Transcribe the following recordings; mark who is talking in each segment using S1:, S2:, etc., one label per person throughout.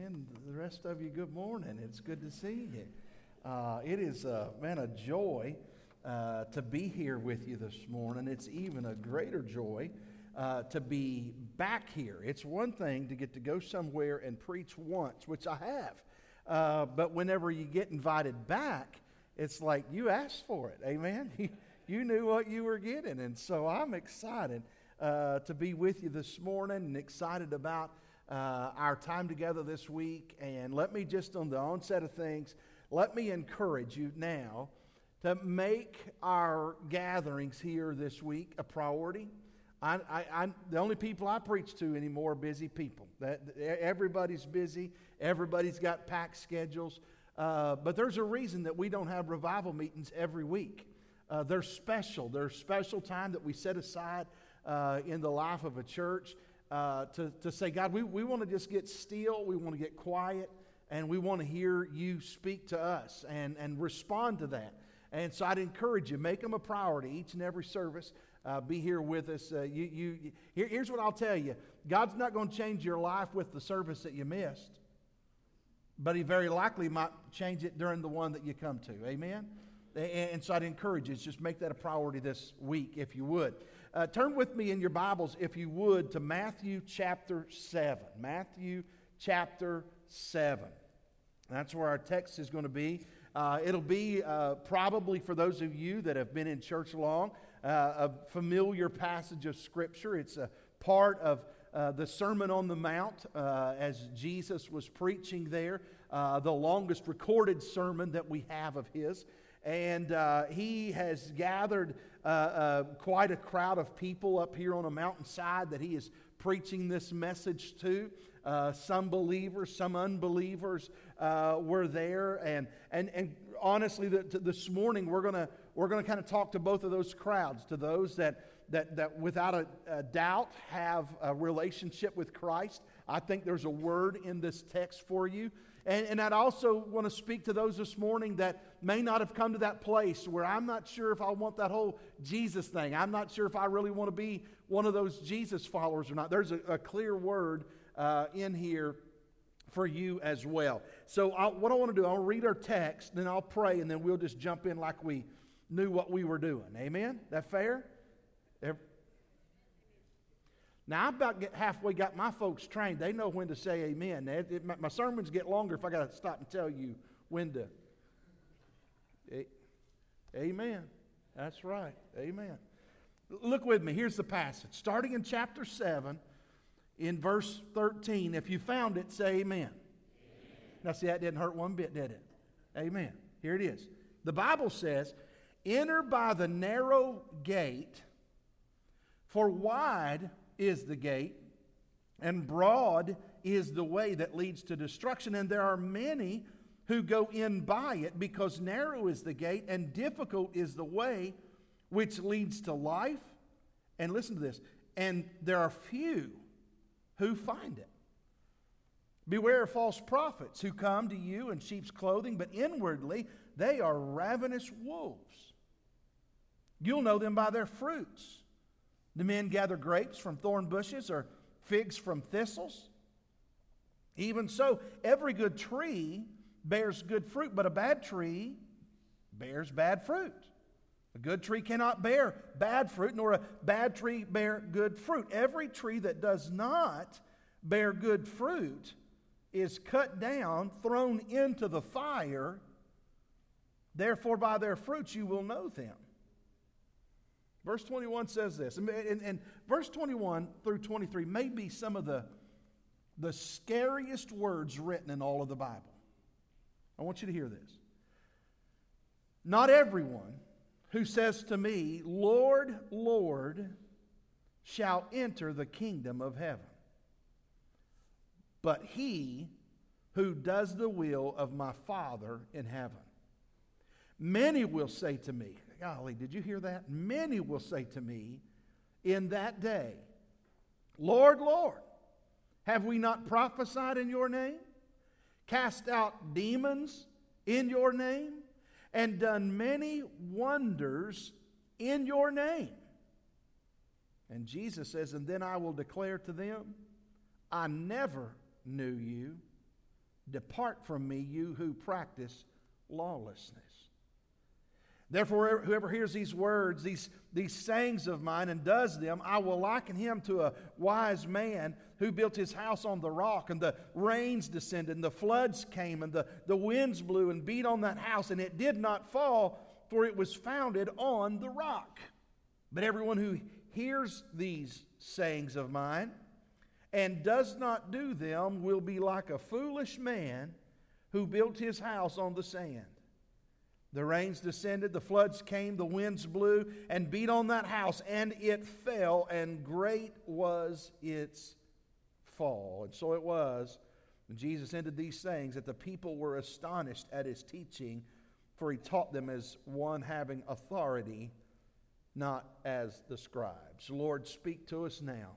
S1: Amen. The rest of you, good morning. It's good to see you. It is, a joy to be here with you this morning. It's even a greater joy to be back here. It's one thing to get to go somewhere and preach once, which I have. But whenever you get invited back, it's like you asked for it. Amen. You knew what you were getting. And so I'm excited to be with you this morning and excited about our time together this week. And let me just, on the onset of things, let me encourage you now to make our gatherings here this week a priority. The only people I preach to anymore are busy people. Everybody's busy. Everybody's got packed schedules. But there's a reason that we don't have revival meetings every week. They're special. They're a special time that we set aside in the life of a church to say, God, we want to just get still. We want to get quiet. And we want to hear you speak to us and respond to that. And so I'd encourage you, make them a priority each and every service. Be here with us. Here's what I'll tell you. God's not going to change your life with the service that you missed. But He very likely might change it during the one that you come to. Amen? And so I'd encourage you, just make that a priority this week, if you would. Turn with me in your Bibles, if you would, to Matthew chapter 7. Matthew chapter 7. That's where our text is going to be. It'll be probably for those of you that have been in church long, a familiar passage of Scripture. It's a part of the Sermon on the Mount as Jesus was preaching there, the longest recorded sermon that we have of His. And He has gathered quite a crowd of people up here on a mountainside that He is preaching this message to. Some believers, some unbelievers were there, and honestly, this morning we're gonna kind of talk to both of those crowds, to those that without a doubt have a relationship with Christ. I think there's a word in this text for you. And I'd also want to speak to those this morning that may not have come to that place where I'm not sure if I want that whole Jesus thing. I'm not sure if I really want to be one of those Jesus followers or not. There's a clear word in here for you as well. So what I want to do, I'll read our text, then I'll pray, and then we'll just jump in like we knew what we were doing. Amen? That fair? Now, I about halfway got my folks trained. They know when to say amen. My sermons get longer if I got to stop and tell you when to. Amen. That's right. Amen. Look with me. Here's the passage. Starting in chapter 7, in verse 13. If you found it, say amen. Amen. Now, see, that didn't hurt one bit, did it? Amen. Here it is. The Bible says, "Enter by the narrow gate, for wide is the gate, and broad is the way that leads to destruction, and there are many who go in by it, because narrow is the gate, and difficult is the way which leads to life." And listen to this, "and there are few who find it. Beware of false prophets who come to you in sheep's clothing, but inwardly they are ravenous wolves. You'll know them by their fruits. Do men gather grapes from thorn bushes or figs from thistles? Even so, every good tree bears good fruit, but a bad tree bears bad fruit. A good tree cannot bear bad fruit, nor a bad tree bear good fruit. Every tree that does not bear good fruit is cut down, thrown into the fire. Therefore, by their fruits you will know them." Verse 21 says this, and verse 21 through 23 may be some of the scariest words written in all of the Bible. I want you to hear this. "Not everyone who says to me, 'Lord, Lord,' shall enter the kingdom of heaven, but he who does the will of my Father in heaven. Many will say to me," golly, did you hear that? "Many will say to me in that day, 'Lord, Lord, have we not prophesied in your name, cast out demons in your name, and done many wonders in your name?' And Jesus says, 'And then I will declare to them, I never knew you. Depart from me, you who practice lawlessness. Therefore, whoever hears these words, these sayings of mine, and does them, I will liken him to a wise man who built his house on the rock, and the rains descended, and the floods came, and the winds blew and beat on that house, and it did not fall, for it was founded on the rock. But everyone who hears these sayings of mine and does not do them will be like a foolish man who built his house on the sand. The rains descended, the floods came, the winds blew and beat on that house, and it fell, and great was its fall. And so it was, when Jesus ended these sayings, that the people were astonished at his teaching, for he taught them as one having authority, not as the scribes. Lord, speak to us now,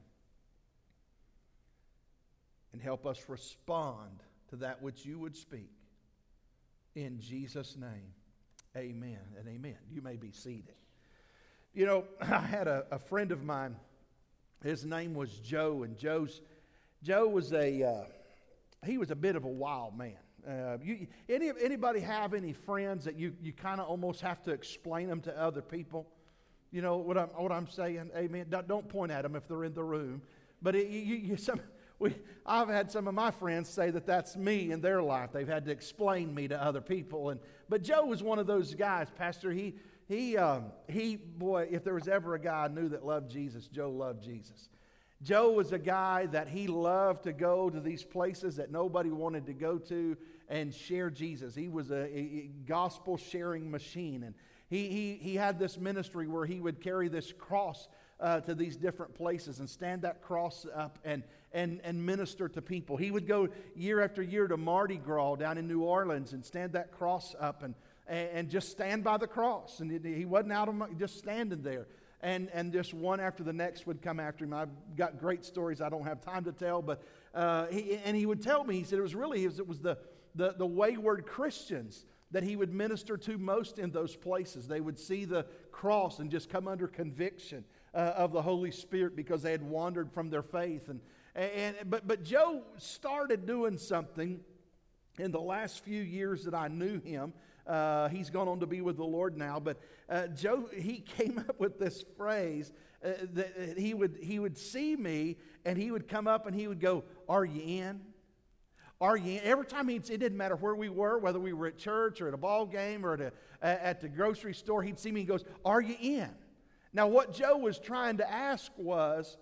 S1: and help us respond to that which you would speak. In Jesus' name. Amen and amen. You may be seated. You know, I had a friend of mine. His name was Joe, and Joe was he was a bit of a wild man. Anybody have any friends that you kind of almost have to explain them to other people? You know what I'm saying? Amen. Don't point at them if they're in the room. But I've had some of my friends say that that's me in their life. They've had to explain me to other people. But Joe was one of those guys, Pastor. He, boy, if there was ever a guy I knew that loved Jesus, Joe loved Jesus. Joe was a guy that he loved to go to these places that nobody wanted to go to and share Jesus. He was a gospel sharing machine. And he had this ministry where he would carry this cross to these different places and stand that cross up and minister to people. He would go year after year to Mardi Gras down in New Orleans and stand that cross up and just stand by the cross. And he wasn't just standing there. And just one after the next would come after him. I've got great stories I don't have time to tell, but he would tell me, he said it was the wayward Christians that he would minister to most in those places. They would see the cross and just come under conviction of the Holy Spirit because they had wandered from their faith. But Joe started doing something in the last few years that I knew him. He's gone on to be with the Lord now. But Joe, he came up with this phrase that he would see me and he would come up and he would go, "Are you in? Are you in?" Every time it didn't matter where we were, whether we were at church or at a ball game or at the grocery store, he'd see me and goes, "Are you in?" Now, what Joe was trying to ask was,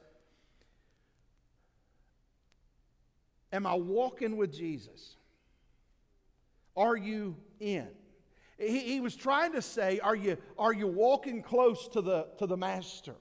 S1: am I walking with Jesus? Are you in? He was trying to say, are you walking close to the Master?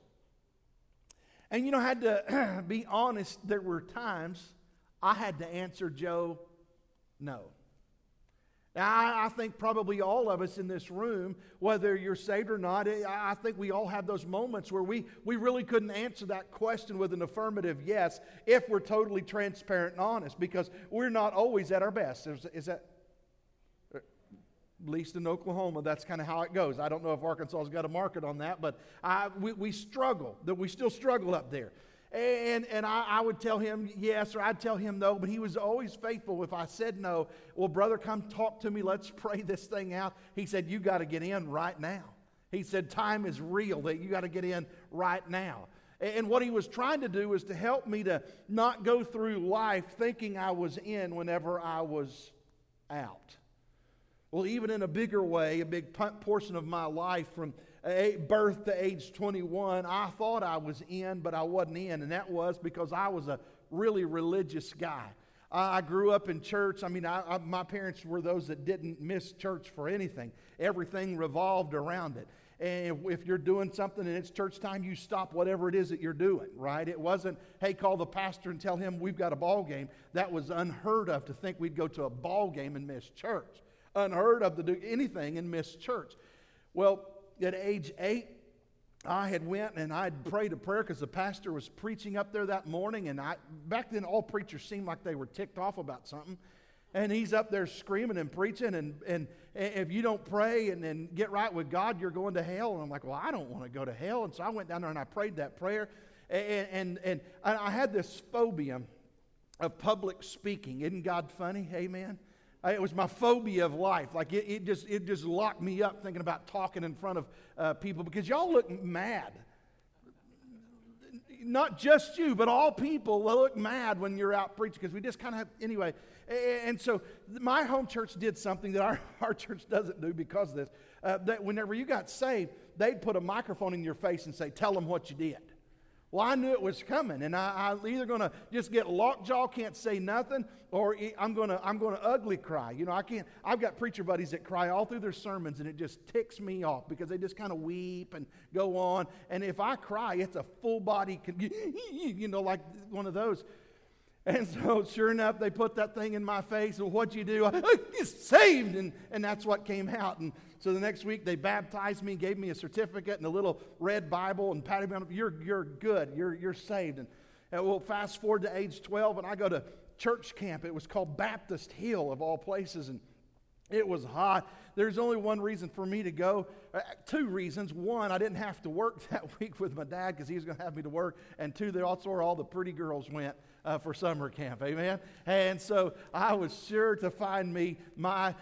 S1: And you know, I had to be honest, there were times I had to answer Joe, no. Now, I think probably all of us in this room, whether you're saved or not, I think we all have those moments where we really couldn't answer that question with an affirmative yes if we're totally transparent and honest, because we're not always at our best. Is that, at least in Oklahoma, that's kind of how it goes. I don't know if Arkansas has got a market on that, but we struggle. We still struggle up there. And I would tell him yes, or I'd tell him no, but he was always faithful. If I said no, well, brother, come talk to me. Let's pray this thing out. He said, you got to get in right now. He said, time is real, that you got to get in right now. And what he was trying to do was to help me to not go through life thinking I was in whenever I was out. Well, even in a bigger way, a big portion of my life from birth to age 21, I thought I was in, but I wasn't in. And that was because I was a really religious guy. I grew up in church. I mean, my parents were those that didn't miss church for anything. Everything revolved around it. And if you're doing something and it's church time, you stop whatever it is that you're doing, right? It wasn't, hey, call the pastor and tell him we've got a ball game. That was unheard of, to think we'd go to a ball game and miss church. Unheard of to do anything and miss church. Well, at age 8, I had went and I'd prayed a prayer because the pastor was preaching up there that morning. And back then, all preachers seemed like they were ticked off about something. And he's up there screaming and preaching. And if you don't pray and get right with God, you're going to hell. And I'm like, well, I don't want to go to hell. And so I went down there and I prayed that prayer. And I had this phobia of public speaking. Isn't God funny? Amen. It was my phobia of life. Like it just locked me up thinking about talking in front of people because y'all look mad. Not just you, but all people look mad when you're out preaching because we just kind of have, anyway. And so my home church did something that our church doesn't do because of this. That whenever you got saved, they'd put a microphone in your face and say, tell them what you did. Well, I knew it was coming, and I'm either going to just get lockjaw, can't say nothing, or I'm going to ugly cry. You know, I've got preacher buddies that cry all through their sermons, and it just ticks me off because they just kind of weep and go on. And if I cry, it's a full body, you know, like one of those. And so, sure enough, they put that thing in my face, and what'd you do? You're saved, and that's what came out. And so the next week, they baptized me, gave me a certificate and a little red Bible, and patted me on. You're good. You're saved. And we'll fast forward to age 12, and I go to church camp. It was called Baptist Hill, of all places, and it was hot. There's only one reason for me to go. Two reasons. One, I didn't have to work that week with my dad because he was going to have me to work. And two, that's where all the pretty girls went for summer camp. Amen? And so I was sure to find me my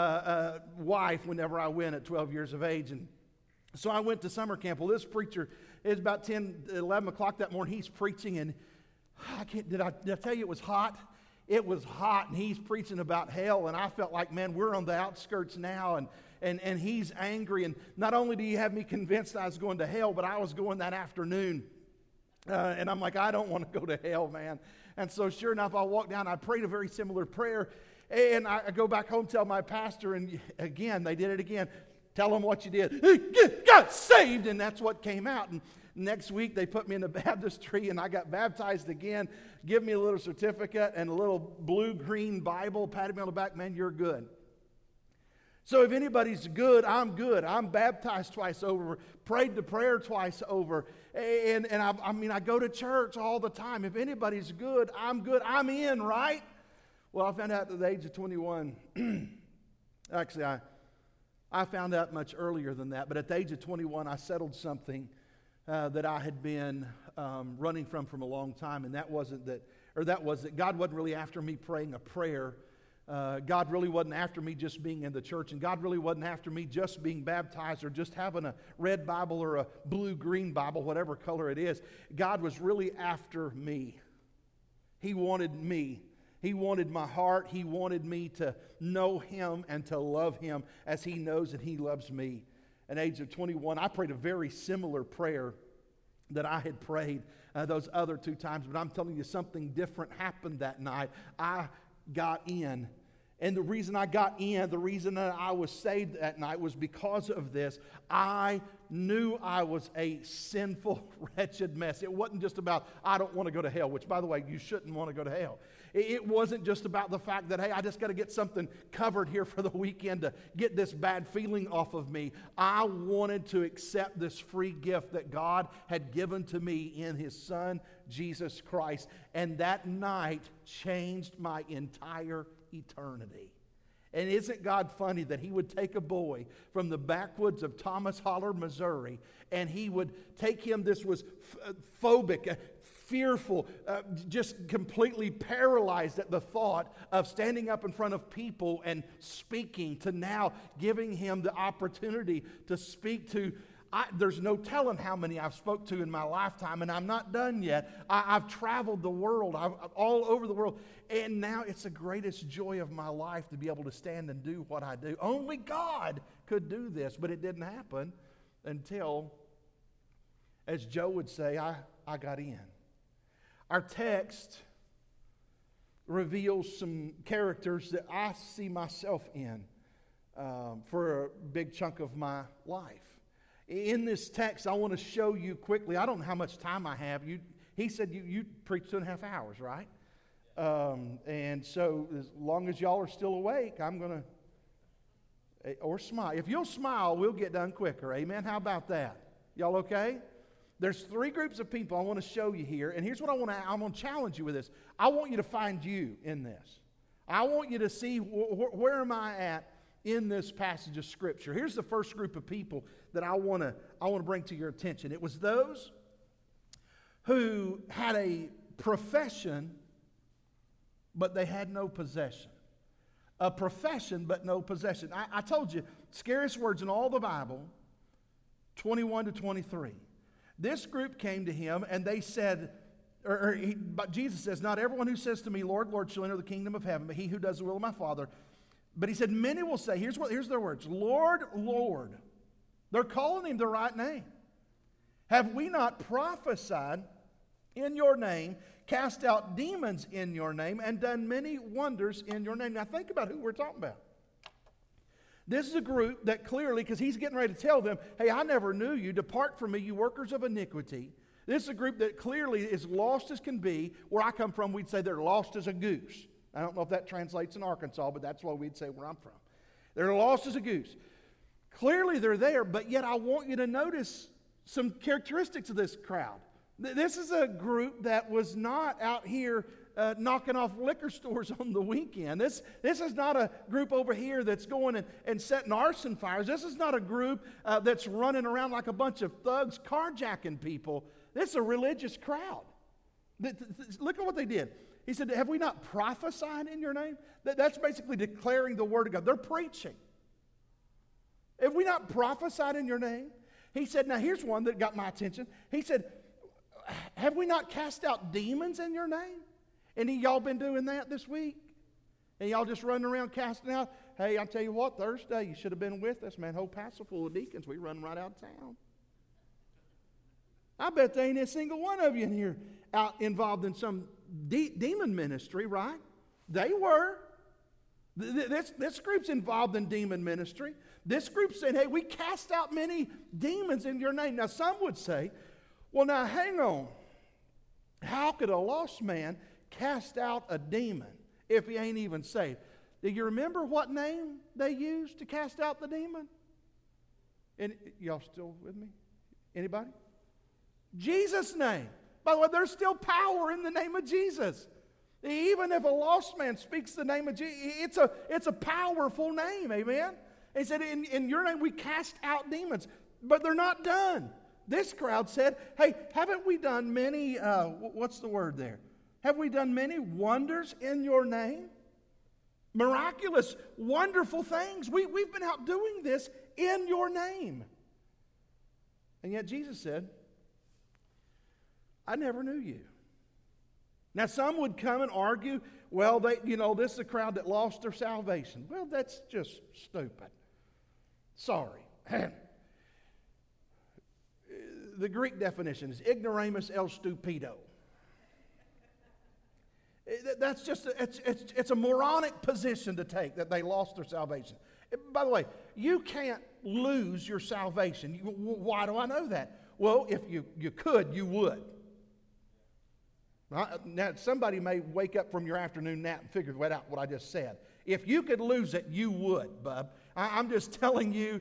S1: wife whenever I went at 12 years of age. And so I went to summer camp. Well, this preacher, it was about 10, 11 o'clock that morning. He's preaching, and did I tell you it was hot? It was hot, and he's preaching about hell, and I felt like, man, we're on the outskirts now, and he's angry, and not only do you have me convinced I was going to hell, but I was going that afternoon, and I'm like, I don't want to go to hell, man. And so sure enough, I walked down, I prayed a very similar prayer, and I go back home, tell my pastor, and again, they did it again. Tell them what you did. Got saved, and that's what came out. And next week, they put me in the baptistry, and I got baptized again, give me a little certificate and a little blue-green Bible, patted me on the back, man, you're good. So if anybody's good. I'm baptized twice over, prayed the prayer twice over, and I go to church all the time. If anybody's good. I'm in, right? Well, I found out at the age of 21, actually, I found out much earlier than that, but at the age of 21, I settled something that I had been running from a long time, and that was that God wasn't really after me praying a prayer. God really wasn't after me just being in the church, and God really wasn't after me just being baptized or just having a red Bible or a blue-green Bible, whatever color it is. God was really after me. He wanted me. He wanted my heart. He wanted me to know Him and to love Him as He knows and He loves me. At the age of 21, I prayed a very similar prayer that I had prayed those other two times. But I'm telling you, something different happened that night. I got in. And the reason I got in, the reason that I was saved that night was because of this. I knew I was a sinful, wretched mess. It wasn't just about, I don't want to go to hell, which, by the way, you shouldn't want to go to hell. It wasn't just about the fact that, hey, I just got to get something covered here for the weekend to get this bad feeling off of me. I wanted to accept this free gift that God had given to me in His Son, Jesus Christ. And that night changed my entire eternity. And isn't God funny that He would take a boy from the backwoods of Thomas Holler, Missouri, and He would take him, this was phobic, fearful, just completely paralyzed at the thought of standing up in front of people and speaking, to now giving him the opportunity to speak to. There's no telling how many I've spoke to in my lifetime, and I'm not done yet. I've traveled the world, all over the world, and now it's the greatest joy of my life to be able to stand and do what I do. Only God could do this, but it didn't happen until, as Joe would say, I got in. Our text reveals some characters that I see myself in for a big chunk of my life. In this text, I want to show you quickly. I don't know how much time I have. He said you preach 2.5 hours, right? And so as long as y'all are still awake, I'm going to, or smile. If you'll smile, we'll get done quicker. Amen? How about that? Y'all okay? There's 3 groups of people I want to show you here. And here's what I'm going to challenge you with this. I want you to find you in this. I want you to see where am I at in this passage of Scripture. Here's the first group of people that I want to bring to your attention. It was those who had a profession, but they had no possession. A profession, but no possession. I told you, scariest words in all the Bible, 21 to 23. This group came to him and they said, but Jesus says, not everyone who says to me, Lord, Lord, shall enter the kingdom of heaven, but he who does the will of my Father. But he said, many will say, here's their words, Lord, Lord. They're calling him the right name. Have we not prophesied in your name, cast out demons in your name, and done many wonders in your name? Now think about who we're talking about. This is a group that clearly, because he's getting ready to tell them, hey, I never knew you. Depart from me, you workers of iniquity. This is a group that clearly is lost as can be. Where I come from, we'd say they're lost as a goose. I don't know if that translates in Arkansas, but that's what we'd say where I'm from. They're lost as a goose. Clearly they're there, but yet I want you to notice some characteristics of this crowd. This is a group that was not out here knocking off liquor stores on the weekend. This is not a group over here that's going and setting arson fires. This is not a group that's running around like a bunch of thugs carjacking people. This is a religious crowd. Look at what they did. He said, have we not prophesied in your name? That's basically declaring the word of God. They're preaching. Have we not prophesied in your name? He said, now here's one that got my attention. He said, have we not cast out demons in your name? Any of y'all been doing that this week? And y'all just running around casting out? Hey, I'll tell you what, Thursday, you should have been with us, man. Whole pastor full of deacons. We run right out of town. I bet there ain't a single one of you in here out involved in some demon ministry, right? They were. This group's involved in demon ministry. This group said, hey, we cast out many demons in your name. Now, some would say, well, now, hang on. How could a lost man cast out a demon if he ain't even saved? Do you remember what name they used to cast out the demon? And y'all still with me? Anybody? Jesus' name. By the way, there's still power in the name of Jesus. Even if a lost man speaks the name of Jesus, it's a powerful name, amen? He said, in your name we cast out demons, but they're not done. This crowd said, hey, haven't we done many, what's the word there? Have we done many wonders in your name? Miraculous, wonderful things. We've been out doing this in your name. And yet Jesus said, I never knew you. Now, some would come and argue, well, this is a crowd that lost their salvation. Well, that's just stupid. Sorry. The Greek definition is ignoramus el stupido. That's just, it's a moronic position to take that they lost their salvation. By the way, you can't lose your salvation. Why do I know that? Well, if you could, you would. Now, somebody may wake up from your afternoon nap and figure out what I just said. If you could lose it, you would, bub. I'm just telling you,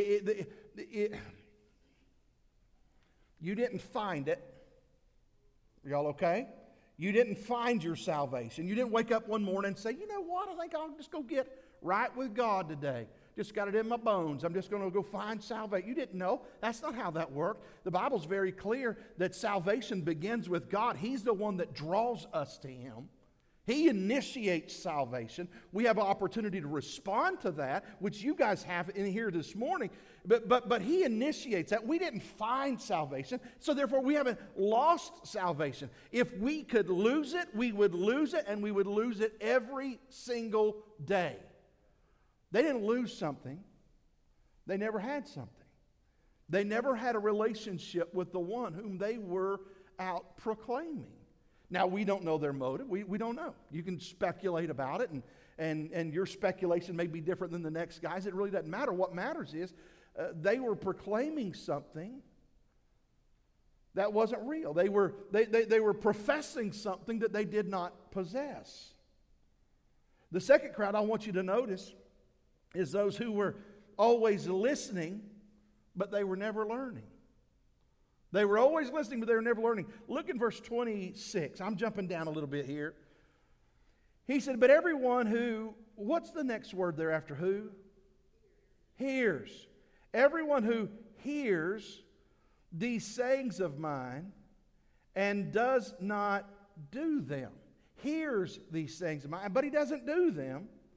S1: you didn't find it. Y'all okay? You didn't find your salvation. You didn't wake up one morning and say, you know what, I think I'll just go get right with God today. Just got it in my bones. I'm just going to go find salvation. You didn't know. That's not how that worked. The Bible's very clear that salvation begins with God. He's the one that draws us to Him. He initiates salvation. We have an opportunity to respond to that, which you guys have in here this morning. But He initiates that. We didn't find salvation, so therefore we haven't lost salvation. If we could lose it, we would lose it, and we would lose it every single day. They didn't lose something. They never had something. They never had a relationship with the one whom they were out proclaiming. Now, we don't know their motive. We don't know. You can speculate about it, and your speculation may be different than the next guy's. It really doesn't matter. What matters is they were proclaiming something that wasn't real. They were professing something that they did not possess. The second crowd I want you to notice is those who were always listening, but they were never learning. They were always listening, but they were never learning. Look in verse 26. I'm jumping down a little bit here. He said, but everyone who, what's the next word there after who? Hears. Everyone who hears these sayings of mine and does not do them. Hears these sayings of mine, but he doesn't do them.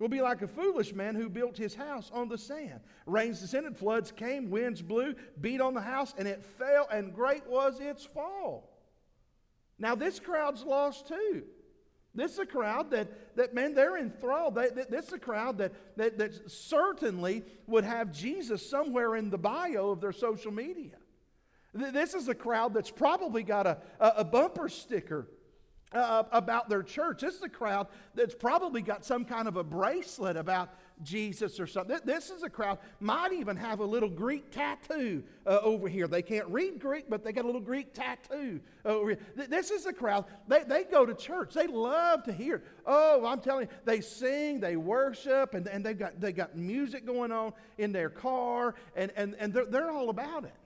S1: Will be like a foolish man who built his house on the sand. Rains descended, floods came, winds blew, beat on the house, and it fell, and great was its fall. Now this crowd's lost too. This is a crowd that man, they're enthralled. This is a crowd that certainly would have Jesus somewhere in the bio of their social media. This is a crowd that's probably got a bumper sticker about their church. This is a crowd that's probably got some kind of a bracelet about Jesus or something. This is a crowd, might even have a little Greek tattoo over here. They can't read Greek, but they got a little Greek tattoo over here. This is a crowd, they go to church. They love to hear it. Oh, I'm telling you, they sing, they worship, and they got music going on in their car, and they're all about it.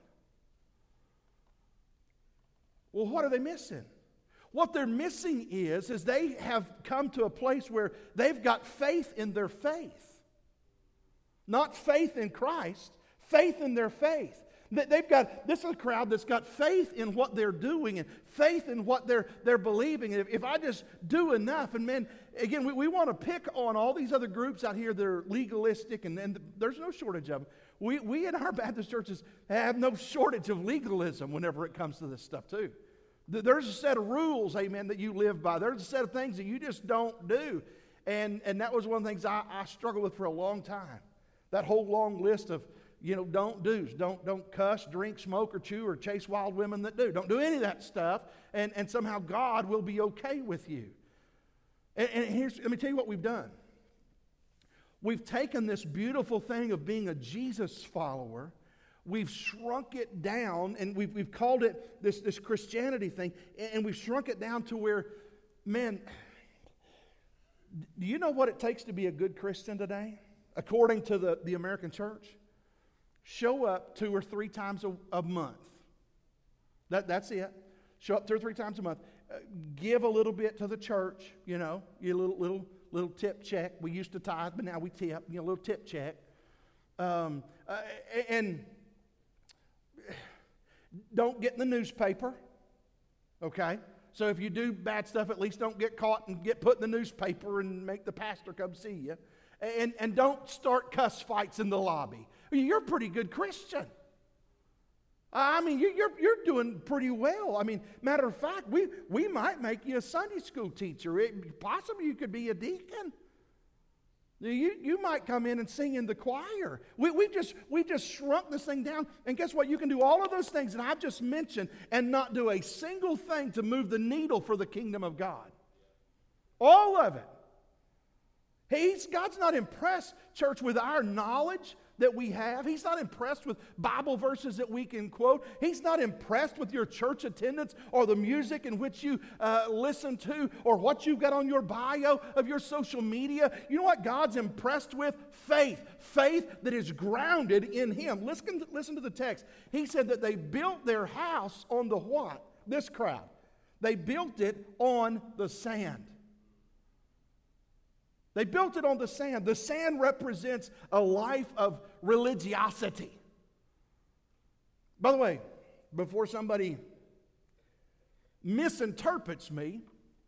S1: Well, what are they missing? What they're missing is they have come to a place where they've got faith in their faith. Not faith in Christ, faith in their faith. This is a crowd that's got faith in what they're doing and faith in what they're believing. And if I just do enough, and man, again, we want to pick on all these other groups out here that are legalistic, and there's no shortage of them. We in our Baptist churches have no shortage of legalism whenever it comes to this stuff too. There's a set of rules, amen, that you live by. There's a set of things that you just don't do. And that was one of the things I struggled with for a long time. That whole long list of, don't do's. Don't cuss, drink, smoke, or chew, or chase wild women that do. Don't do any of that stuff. And somehow God will be okay with you. And let me tell you what we've done. We've taken this beautiful thing of being a Jesus follower. We've shrunk it down, and we've called it this Christianity thing, and we've shrunk it down to where, man, do you know what it takes to be a good Christian today? According to the American church, show up 2 or 3 times a month. That's it. Show up 2 or 3 times a month. Give a little bit to the church, your little tip check. We used to tithe, but now we tip, a little tip check. And don't get in the newspaper, okay? So if you do bad stuff, at least don't get caught and get put in the newspaper and make the pastor come see you. And don't start cuss fights in the lobby. You're a pretty good Christian. I mean, you're doing pretty well. I mean, matter of fact, we might make you a Sunday school teacher. Possibly you could be a deacon. You might come in and sing in the choir. We just shrunk this thing down. And guess what? You can do all of those things that I've just mentioned and not do a single thing to move the needle for the kingdom of God. All of it. God's not impressed, church, with our knowledge that we have. He's not impressed with Bible verses that we can quote. He's not impressed with your church attendance or the music in which you listen to or what you've got on your bio of your social media. You know what God's impressed with? Faith. Faith that is grounded in Him. Listen to the text. He said that they built their house on the what? This crowd. They built it on the sand. They built it on the sand. The sand represents a life of religiosity. By the way, before somebody misinterprets me,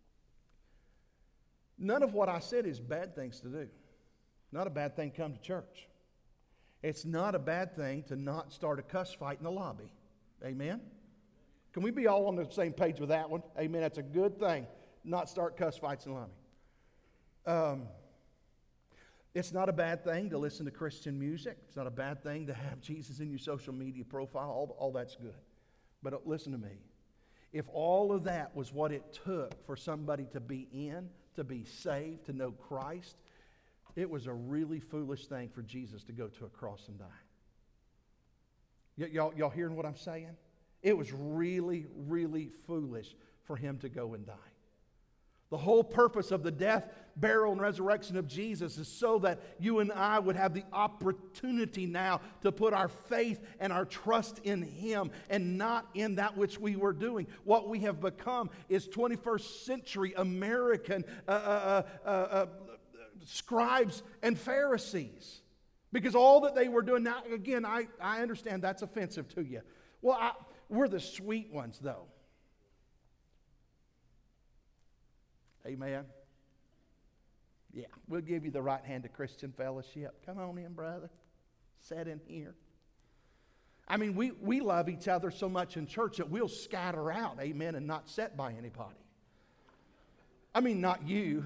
S1: none of what I said is bad things to do. Not a bad thing to come to church. It's not a bad thing to not start a cuss fight in the lobby. Amen? Can we be all on the same page with that one? Amen. That's a good thing. Not start cuss fights in the lobby. It's not a bad thing to listen to Christian music. It's not a bad thing to have Jesus in your social media profile. All that's good. But listen to me. If all of that was what it took for somebody to be in, to be saved, to know Christ, it was a really foolish thing for Jesus to go to a cross and die. Y'all hearing what I'm saying? It was really, really foolish for Him to go and die. The whole purpose of the death, burial, and resurrection of Jesus is so that you and I would have the opportunity now to put our faith and our trust in Him and not in that which we were doing. What we have become is 21st century American scribes and Pharisees. Because all that they were doing, now again, I understand that's offensive to you. Well, we're the sweet ones though. Amen. Yeah, we'll give you the right hand of Christian fellowship. Come on in, brother. Sit in here. I mean, we love each other so much in church that we'll scatter out, amen, and not sit by anybody. I mean, not you.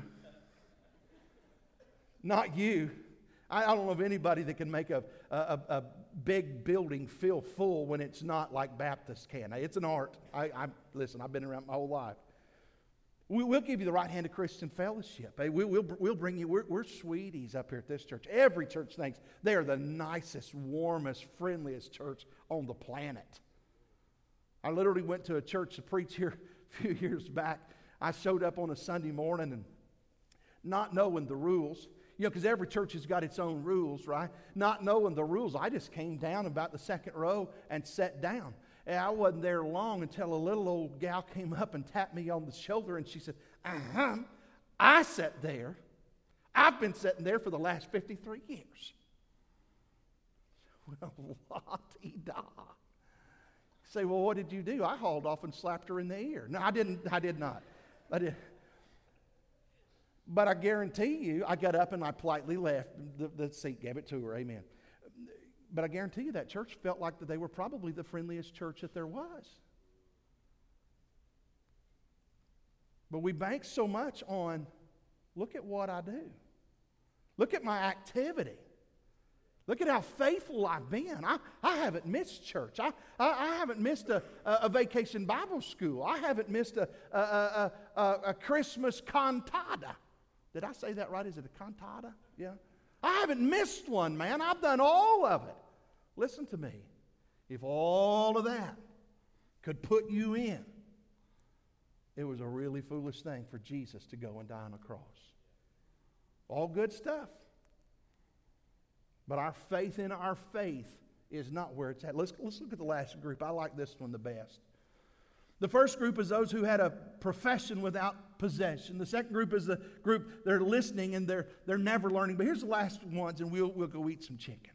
S1: Not you. I don't know of anybody that can make a big building feel full when it's not like Baptists can. It's an art. Listen, I've been around my whole life. We'll give you the right hand of Christian fellowship. We'll bring you, we're sweeties up here at this church. Every church thinks they are the nicest, warmest, friendliest church on the planet. I literally went to a church to preach here a few years back. I showed up on a Sunday morning and not knowing the rules. You know, because every church has got its own rules, right? Not knowing the rules, I just came down about the second row and sat down. And I wasn't there long until a little old gal came up and tapped me on the shoulder and she said, I sat there. I've been sitting there for the last 53 years. Well, la-ti-da. Say, well, what did you do? I hauled off and slapped her in the ear. No, I did not. I did. But I guarantee you, I got up and I politely left. The seat gave it to her, amen. But I guarantee you that church felt like that they were probably the friendliest church that there was. But we bank so much on, look at what I do. Look at my activity. Look at how faithful I've been. I haven't missed church. I haven't missed a vacation Bible school. I haven't missed a Christmas cantata. Did I say that right? Is it a cantata? Yeah. I haven't missed one, man. I've done all of it. Listen to me. If all of that could put you in, it was a really foolish thing for Jesus to go and die on a cross. All good stuff. But our faith in our faith is not where it's at. Let's look at the last group. I like this one the best. The first group is those who had a profession without possession. The second group is the group they're listening and they're never learning. But here's the last ones, and we'll go eat some chicken.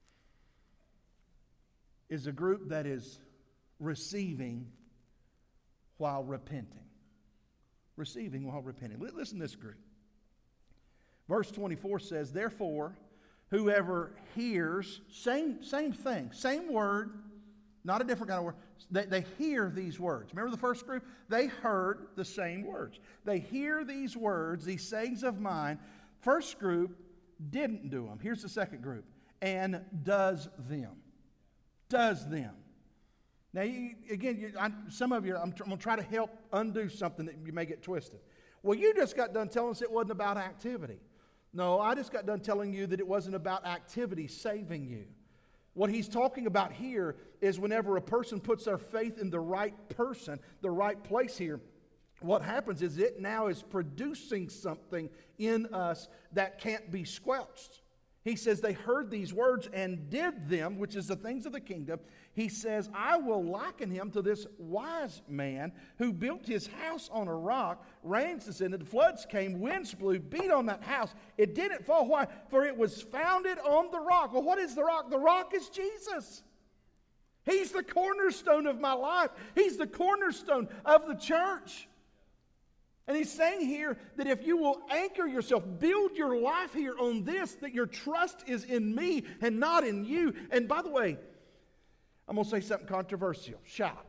S1: Is a group that is receiving while repenting. Receiving while repenting. Listen to this group. Verse 24 says, therefore, whoever hears, same thing, same word, not a different kind of word. They hear these words. Remember the first group? They heard the same words. They hear these words, these sayings of mine. First group didn't do them. Here's the second group. And does them. Does them. Now, some of you, I'm going to try to help undo something that you may get twisted. Well, you just got done telling us it wasn't about activity. No, I just got done telling you that it wasn't about activity saving you. What he's talking about here is whenever a person puts their faith in the right person, the right place here, what happens is it now is producing something in us that can't be squelched. He says they heard these words and did them, which is the things of the kingdom. He says, I will liken him to this wise man who built his house on a rock. Rains descended, floods came, winds blew, beat on that house. It didn't fall. Why? For it was founded on the rock. Well, what is the rock? The rock is Jesus. He's the cornerstone of my life. He's the cornerstone of the church. And he's saying here that if you will anchor yourself, build your life here on this, that your trust is in me and not in you. And by the way, I'm going to say something controversial. Shock.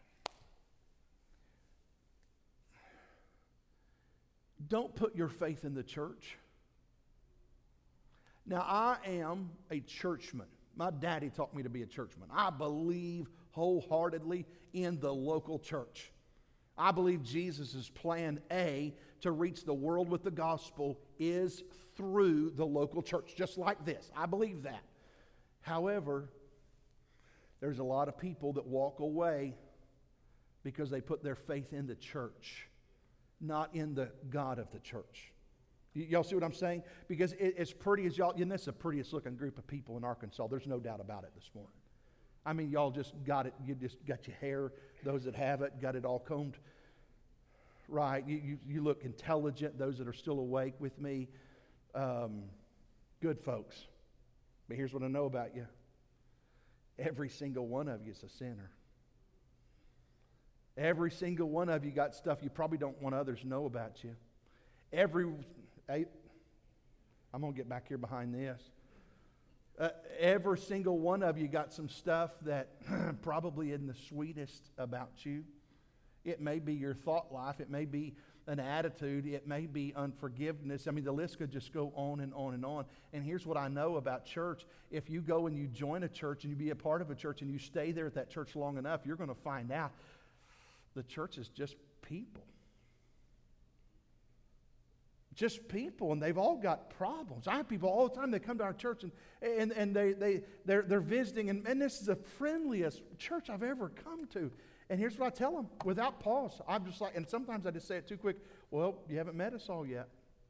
S1: Don't put your faith in the church. Now, I am a churchman. My daddy taught me to be a churchman. I believe wholeheartedly in the local church. I believe Jesus' plan A to reach the world with the gospel is through the local church, just like this. I believe that. However, there's a lot of people that walk away because they put their faith in the church, not in the God of the church. Y'all see what I'm saying? Because as pretty as y'all, and that's the prettiest looking group of people in Arkansas. There's no doubt about it this morning. I mean, y'all just got it. You just got your hair, those that have it, got it all combed right. You look intelligent, those that are still awake with me. Good folks. But here's what I know about you. Every single one of you is a sinner. Every single one of you got stuff you probably don't want others to know about you. I'm going to get back here behind this. Every single one of you got some stuff that probably isn't the sweetest about you. It may be your thought life. It may be an attitude. It may be unforgiveness. I mean, the list could just go on and on and on. And here's what I know about church. If you go and you join a church and you be a part of a church and you stay there at that church long enough, you're going to find out the church is just people. Just people, and they've all got problems. I have people all the time that come to our church and they're visiting, and this is the friendliest church I've ever come to. And here's what I tell them without pause. I'm just like, and sometimes I just say it too quick. Well, you haven't met us all yet.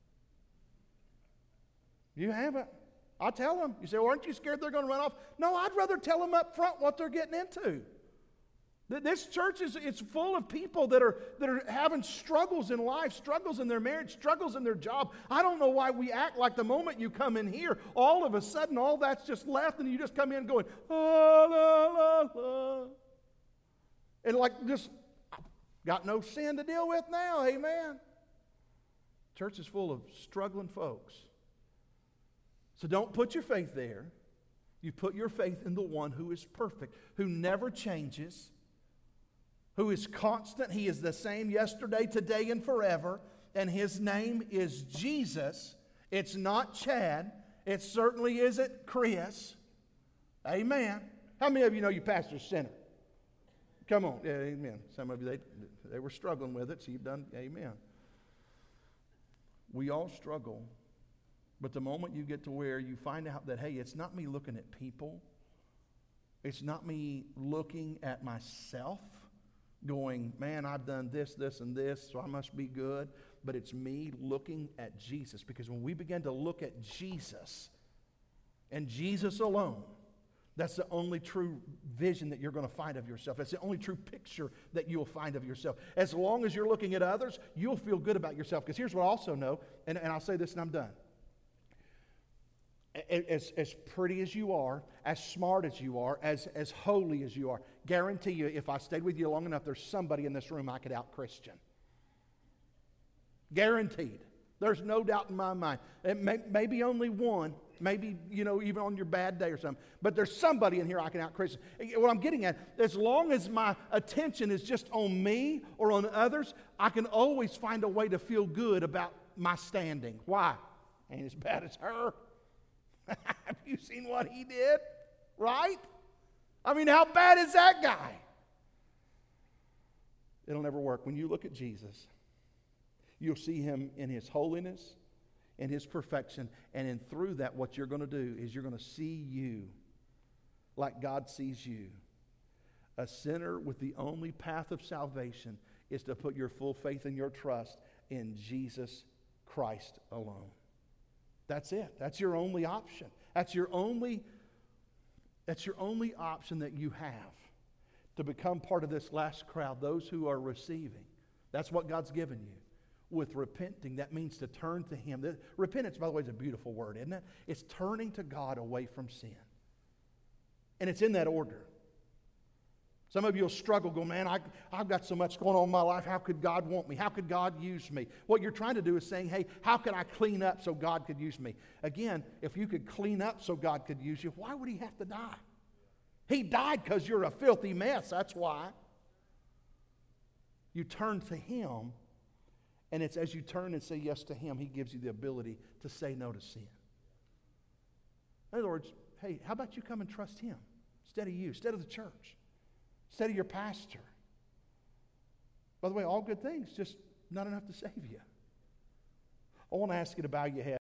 S1: You haven't. I tell them. You say, well, aren't you scared they're going to run off? No, I'd rather tell them up front what they're getting into. This church it's full of people that are having struggles in life, struggles in their marriage, struggles in their job. I don't know why we act like the moment you come in here, all of a sudden all that's just left and you just come in going, la, la, la. And like just got no sin to deal with now, amen. Church is full of struggling folks. So don't put your faith there. You put your faith in the one who is perfect, who never changes, who is constant. He is the same yesterday, today, and forever. And His name is Jesus. It's not Chad. It certainly isn't Chris. Amen. How many of you know your pastor's sinner? Come on. Yeah, amen. Some of you, they were struggling with it, so you've done, amen. We all struggle. But the moment you get to where you find out that, hey, it's not me looking at people. It's not me looking at myself, going, man, I've done this, this, and this, so I must be good. But it's me looking at Jesus. Because when we begin to look at Jesus and Jesus alone, that's the only true vision that you're going to find of yourself. That's the only true picture that you'll find of yourself. As long as you're looking at others, you'll feel good about yourself. Because here's what I also know, and I'll say this and I'm done. As pretty as you are, as smart as you are, as holy as you are, guarantee you, if I stayed with you long enough, there's somebody in this room I could out-Christian. Guaranteed. There's no doubt in my mind. Maybe only one, maybe, even on your bad day or something. But there's somebody in here I can out-Christian. What I'm getting at, as long as my attention is just on me or on others, I can always find a way to feel good about my standing. Why? Ain't as bad as her. Have you seen what he did? Right? I mean, how bad is that guy? It'll never work. When you look at Jesus, you'll see Him in His holiness, in His perfection, and through that, what you're going to do is you're going to see you like God sees you. A sinner with the only path of salvation is to put your full faith and your trust in Jesus Christ alone. That's it. That's your only option. That's your only option that you have to become part of this last crowd, those who are receiving. That's what God's given you. With repenting, that means to turn to Him. Repentance, by the way, is a beautiful word, isn't it? It's turning to God away from sin. And it's in that order. Some of you will struggle, go, man, I've got so much going on in my life. How could God want me? How could God use me? What you're trying to do is saying, hey, how can I clean up so God could use me? Again, if you could clean up so God could use you, why would He have to die? He died because you're a filthy mess. That's why. You turn to Him, and it's as you turn and say yes to Him, He gives you the ability to say no to sin. In other words, hey, how about you come and trust Him instead of you, instead of the church? Instead of your pastor. By the way, all good things, just not enough to save you. I want to ask you to bow your head.